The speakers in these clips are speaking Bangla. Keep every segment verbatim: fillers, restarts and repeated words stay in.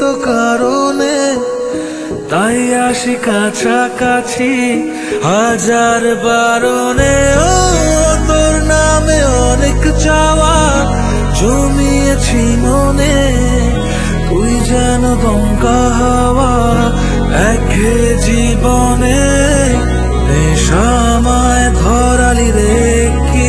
তো কারণে তাই আসি কাছাকাছি হাজার বারণে। ও তোর নামে অনেক চাওয়া জমিয়েছি মনে, তুই যেন দমকা হাওয়া একে জীবনে। নেশামায় ধরালি রে কি,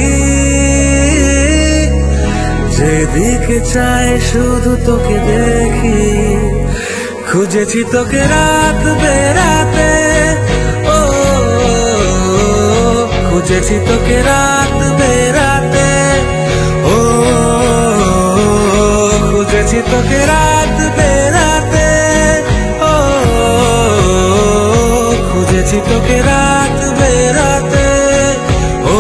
যেদিকে চাই শুধু তোকে দেখি। খুঁজেছি তোকে রাত বেরাতে, ও খুঁজেছি তোকে রাত বেরাতে, ও খুঁজেছি তোকে রাত বেরাতে, ও খুঁজেছি তোকে রাত বেরাতে, ও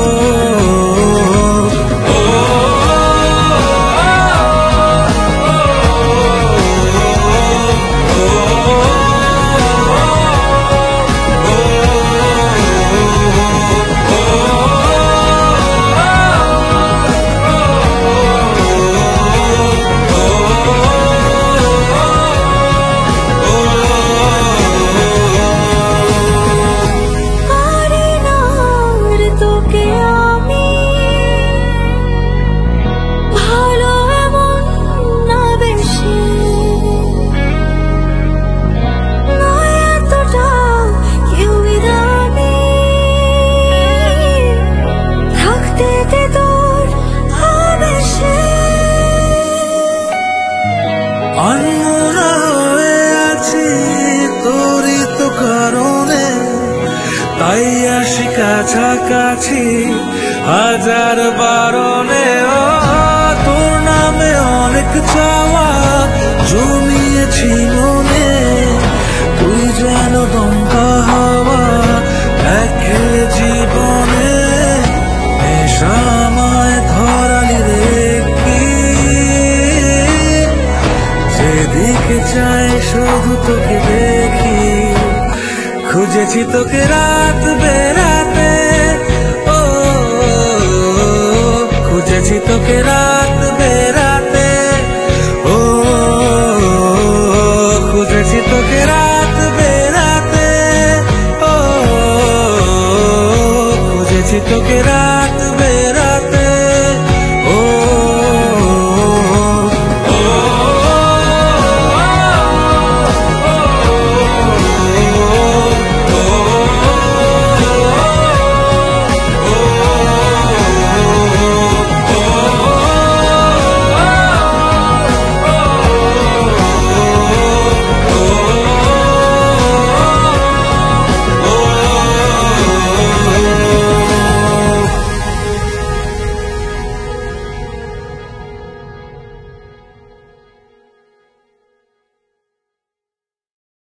আনমনা হয়ে আছি তোরই তো কারণে, তাই আসি কাছাকাছি হাজার বারণে। ও তোর নামে অনেক চাওয়া জমিয়েছি মনে, তুই যেন দমকা হাওয়া একে জীবনে। নেশামায় ধরালি রে কি, যেদিকে চাই শুধু তোকে দেখি। খুঁজেছি তোকে রাত বেরাতে, ও খুঁজেছি তোকে রাত